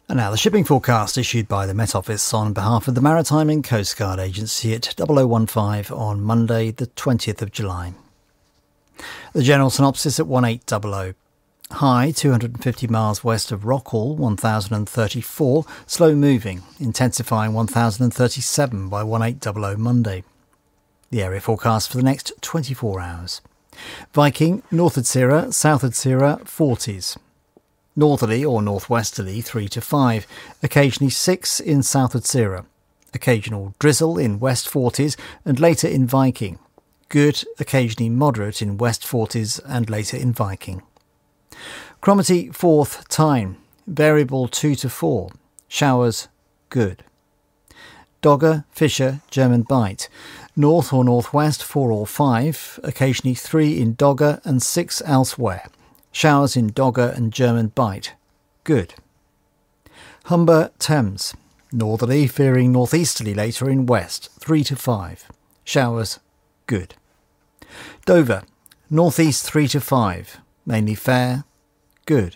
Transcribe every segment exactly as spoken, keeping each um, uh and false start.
And now the shipping forecast issued by the Met Office on behalf of the Maritime and Coast Guard Agency at double oh one five on Monday the twentieth of July. The general synopsis at eighteen hundred. High two hundred fifty miles west of Rockall, one thousand thirty-four, slow moving, intensifying one thousand thirty-seven by eighteen hundred Monday. The area forecast for the next twenty-four hours. Viking, north of Sierra, south of Sierra, forties. Northerly or northwesterly three to five, occasionally six in south of Sierra. Occasional drizzle in west forties and later in Viking. Good, occasionally moderate in west forties and later in Viking. Cromarty, fourth, Tyne, variable two to four. Showers, good. Dogger, Fisher, German Bight. North or northwest four or five, occasionally three in Dogger and six elsewhere. Showers in Dogger and German Bight, good. Humber, Thames, northerly veering northeasterly later in west, three to five. Showers, good. Dover, northeast three to five, mainly fair, good.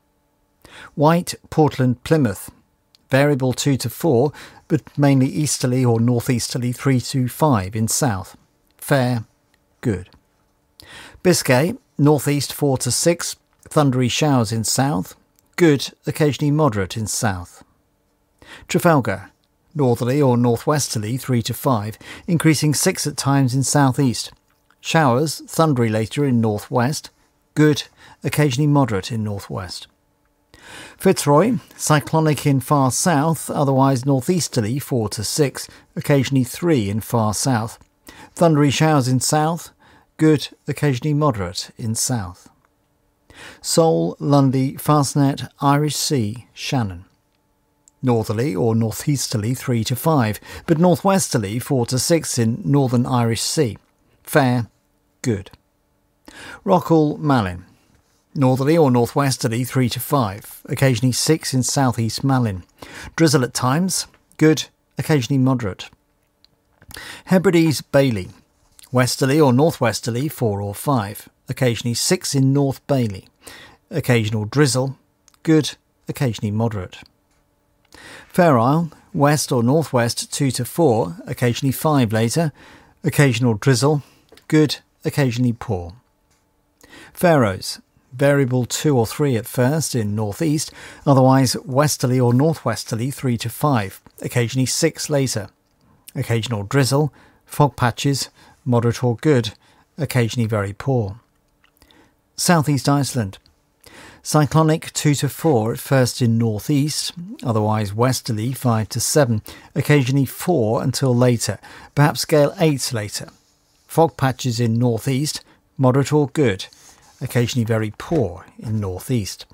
White, Portland, Plymouth, variable two to four, but mainly easterly or northeasterly three to five in south, fair, good. Biscay, northeast four to six, thundery showers in south, good, occasionally moderate in south. Trafalgar, northerly or northwesterly three to five, increasing six at times in southeast. Showers, thundery later in northwest, good, occasionally moderate in northwest. Fitzroy, cyclonic in far south, otherwise northeasterly four to six, occasionally three in far south. Thundery showers in south, good, occasionally moderate in south. Seoul, Lundy, Fastnet, Irish Sea, Shannon. Northerly or northeasterly three to five, but northwesterly four to six in northern Irish Sea. Fair, good. Rockall, Malin. Northerly or northwesterly three to five, occasionally six in southeast Malin. Drizzle at times, good, occasionally moderate. Hebrides, Bailey. Westerly or northwesterly four or five, occasionally six in North Bailey. Occasional drizzle, good, occasionally moderate. Fair Isle, west or northwest two to four, occasionally five later. Occasional drizzle, good, occasionally poor. Faroes, variable two or three at first in northeast, otherwise westerly or northwesterly three to five, occasionally six later. Occasional drizzle, fog patches, moderate or good, occasionally very poor. Southeast Iceland. Cyclonic two to four at first in northeast, otherwise westerly five to seven, occasionally four until later, perhaps gale eight later. Fog patches in northeast, moderate or good, occasionally very poor in northeast.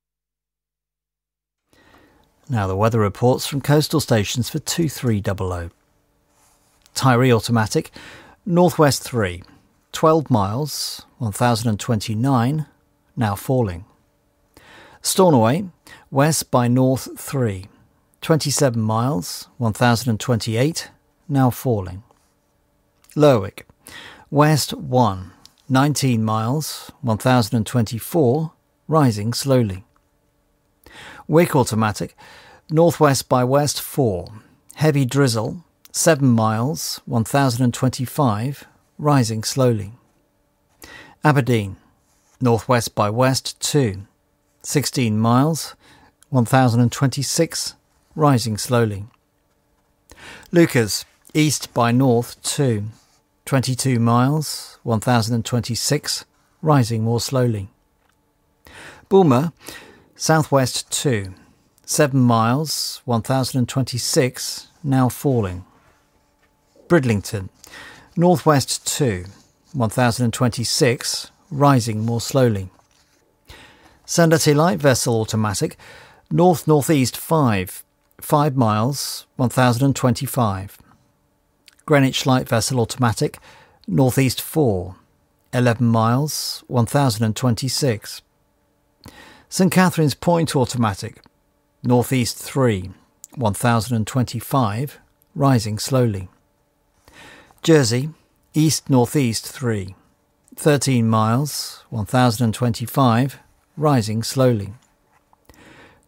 Now the weather reports from coastal stations for two three hundred. Tyree automatic, northwest three, twelve miles, one thousand twenty-nine, now falling. Stornoway, west by north three, twenty-seven miles, one thousand twenty-eight, now falling. Lerwick, west one, nineteen miles, one thousand twenty-four, rising slowly. Wick automatic, northwest by west four, heavy drizzle, seven miles, one thousand twenty-five, rising slowly. Aberdeen, northwest by west two, sixteen miles, one thousand twenty-six, rising slowly. Lucas, east by north two, twenty-two miles, one thousand twenty-six, rising more slowly. Bulmer, southwest two, seven miles, one thousand twenty-six, now falling. Bridlington, northwest two, one thousand twenty-six, rising more slowly. Sandati light vessel automatic, north-northeast five, five miles, one thousand twenty-five. Greenwich light vessel automatic, northeast four, eleven miles, one thousand twenty-six. St Catherine's Point automatic, northeast three, one thousand twenty-five, rising slowly. Jersey, east-northeast three, thirteen miles, one thousand twenty-five, rising slowly.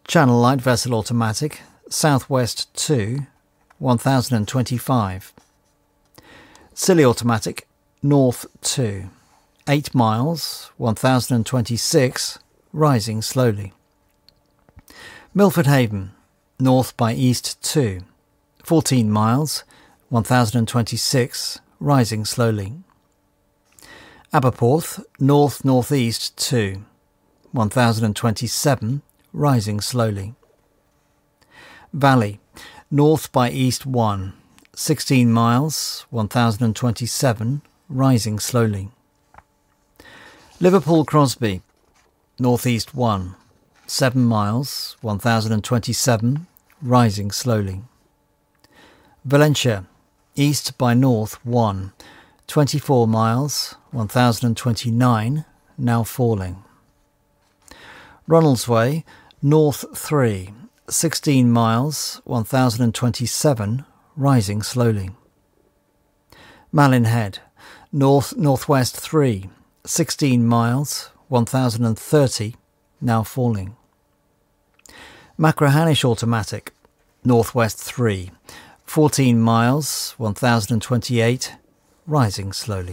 Channel Light Vessel Automatic, Southwest two, one thousand twenty-five. Scilly Automatic, North two, eight miles, one thousand twenty-six, rising slowly. Milford Haven, North by East two, fourteen miles, one thousand twenty-six, rising slowly. Aberporth, North Northeast two, one thousand twenty-seven, rising slowly. Valley, North by East one, sixteen miles, one thousand twenty-seven, rising slowly. Liverpool Crosby, Northeast one, seven miles, one thousand twenty-seven, rising slowly. Valentia, East by North one, twenty-four miles, one thousand twenty-nine, now falling. Ronaldsway, North three, sixteen miles, one thousand twenty-seven, rising slowly. Malin Head, North Northwest three, sixteen miles, one thousand thirty, now falling. Machrihanish Automatic, Northwest three, fourteen miles, one thousand twenty-eight, rising slowly.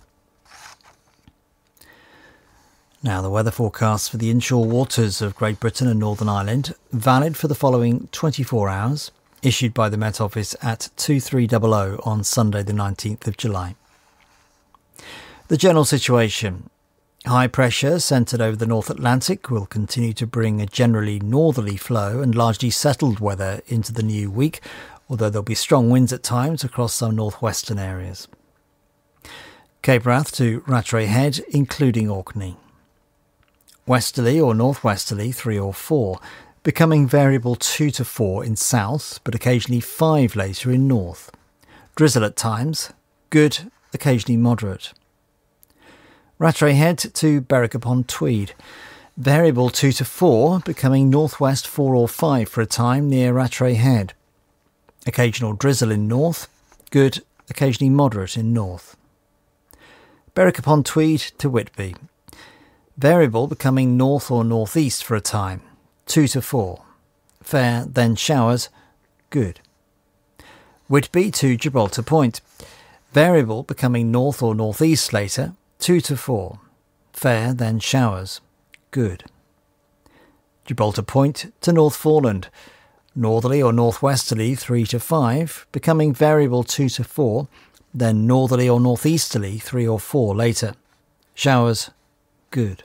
Now the weather forecast for the inshore waters of Great Britain and Northern Ireland, valid for the following twenty-four hours, issued by the Met Office at two three hundred on Sunday the nineteenth of July. The general situation. High pressure centred over the North Atlantic will continue to bring a generally northerly flow and largely settled weather into the new week, although there'll be strong winds at times across some northwestern areas. Cape Wrath to Rattray Head, including Orkney. Westerly or northwesterly three or four, becoming variable two to four in south, but occasionally five later in north. Drizzle at times, good, occasionally moderate. Rattray Head to Berwick upon Tweed, variable two to four, becoming northwest four or five for a time near Rattray Head. Occasional drizzle in north, good, occasionally moderate in north. Berwick upon Tweed to Whitby, variable becoming north or northeast for a time, two to four. Fair, then showers, good. Whitby to Gibraltar Point, variable becoming north or northeast later, two to four. Fair, then showers, good. Gibraltar Point to North Foreland, northerly or northwesterly three to five, becoming variable two to four, then northerly or northeasterly three or four later. Showers, good.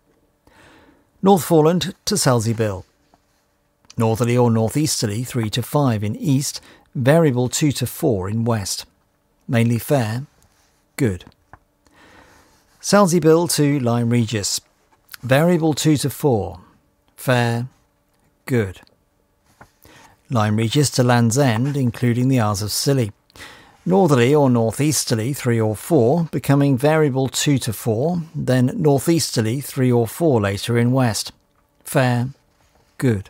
North Foreland to Selseybill, northerly or northeasterly three to five in east, variable two to four in west. Mainly fair, good. Selseybill to Lyme Regis, variable two to four, fair, good. Lyme Regis to Land's End, including the Isles of Scilly, northerly or northeasterly three or four, becoming variable two to four, then northeasterly three or four later in west. Fair, good.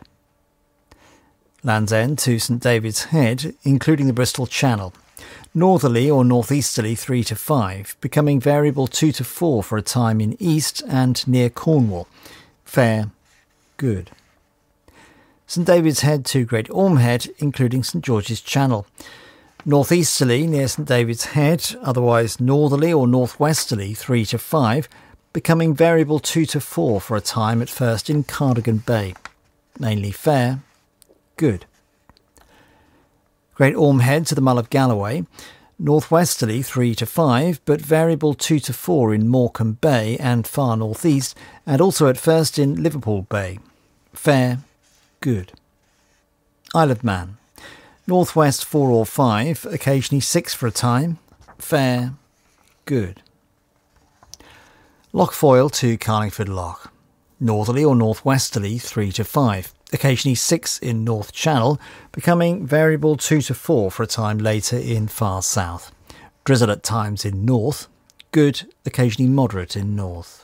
Land's End to St David's Head, including the Bristol Channel, northerly or northeasterly three to five, becoming variable two to four for a time in east and near Cornwall. Fair, good. St David's Head to Great Orme Head, including St George's Channel, northeasterly near St David's Head, otherwise northerly or northwesterly three to five, becoming variable two to four for a time at first in Cardigan Bay. Mainly fair, good. Great Orme Head to the Mull of Galloway, northwesterly three to five, but variable two to four in Morecambe Bay and far northeast, and also at first in Liverpool Bay. Fair, good. Isle of Man, northwest four or five, occasionally six for a time. Fair, good. Lochfoyle to Carlingford Loch, northerly or northwesterly three to five, occasionally six in North Channel, becoming variable two to four for a time later in far south. Drizzle at times in north, good, occasionally moderate in north.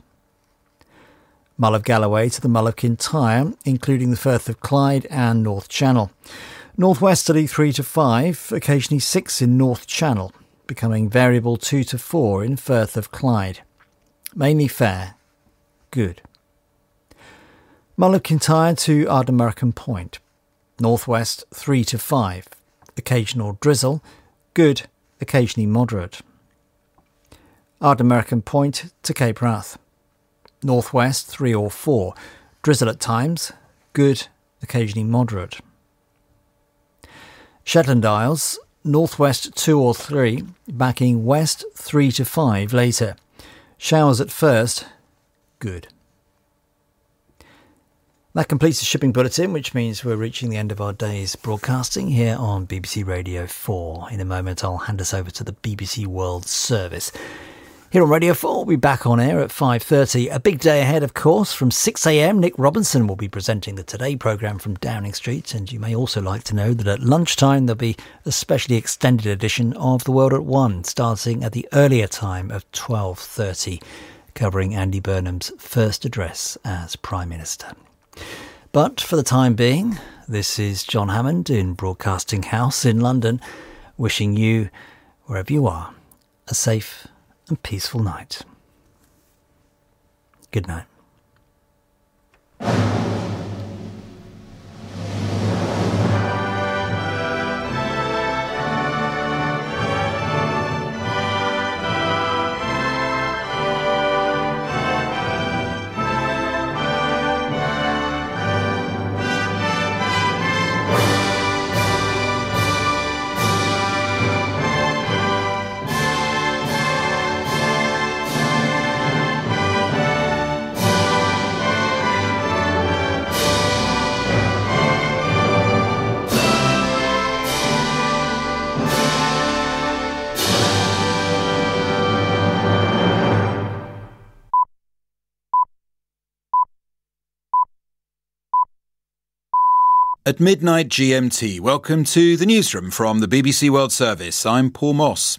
Mull of Galloway to the Mull of Kintyre, including the Firth of Clyde and North Channel. Northwesterly three to five, occasionally six in North Channel, becoming variable two to four in Firth of Clyde. Mainly fair, good. Mullow Kintyre to Ardnamurchan Point. Northwest three to five. Occasional drizzle. Good, occasionally moderate. Ardnamurchan Point to Cape Wrath. Northwest three or four. Drizzle at times. Good, occasionally moderate. Shetland Isles, northwest two or three, backing west three to five later. Showers at first, good. That completes the shipping bulletin, which means we're reaching the end of our day's broadcasting here on B B C Radio four. In a moment, I'll hand us over to the B B C World Service. Here on Radio four, we'll be back on air at five thirty. A big day ahead, of course. From six a.m, Nick Robinson will be presenting the Today programme from Downing Street. And you may also like to know that at lunchtime, there'll be a specially extended edition of The World at One, starting at the earlier time of twelve thirty, covering Andy Burnham's first address as Prime Minister. But for the time being, this is John Hammond in Broadcasting House in London, wishing you, wherever you are, a safe and peaceful night. Good night. At midnight G M T, welcome to the newsroom from the B B C World Service. I'm Paul Moss.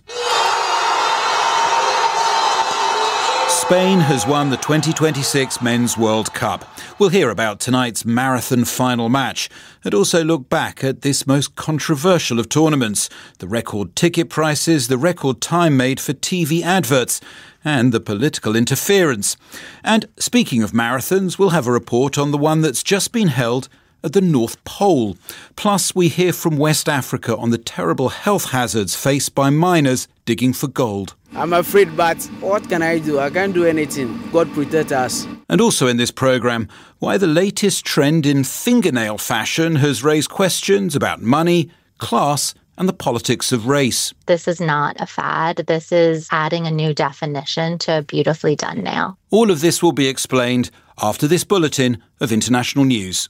Spain has won the twenty twenty-six Men's World Cup. We'll hear about tonight's marathon final match and also look back at this most controversial of tournaments, the record ticket prices, the record time made for T V adverts and the political interference. And speaking of marathons, we'll have a report on the one that's just been held at the North Pole. Plus, we hear from West Africa on the terrible health hazards faced by miners digging for gold. I'm afraid, but what can I do? I can't do anything. God protect us. And also in this programme, why the latest trend in fingernail fashion has raised questions about money, class and the politics of race. This is not a fad. This is adding a new definition to a beautifully done nail. All of this will be explained after this bulletin of international news.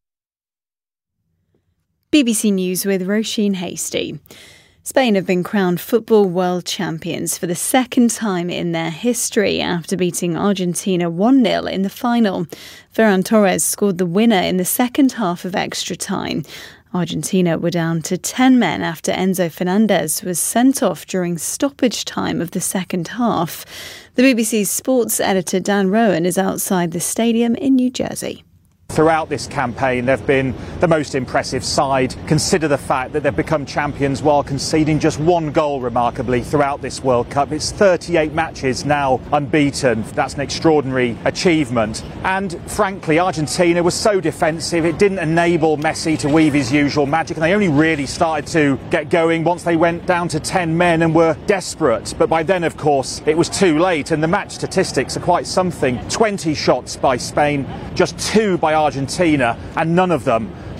B B C News with Roisin Hasty. Spain have been crowned football world champions for the second time in their history after beating Argentina one nil in the final. Ferran Torres scored the winner in the second half of extra time. Argentina were down to ten men after Enzo Fernandez was sent off during stoppage time of the second half. The B B C's sports editor Dan Rowan is outside the stadium in New Jersey. Throughout this campaign, they've been the most impressive side. Consider the fact that they've become champions while conceding just one goal, remarkably, throughout this World Cup. It's thirty-eight matches now unbeaten. That's an extraordinary achievement. And frankly, Argentina was so defensive, it didn't enable Messi to weave his usual magic. And they only really started to get going once they went down to ten men and were desperate. But by then, of course, it was too late. And the match statistics are quite something. twenty shots by Spain, just two by Argentina, and none of them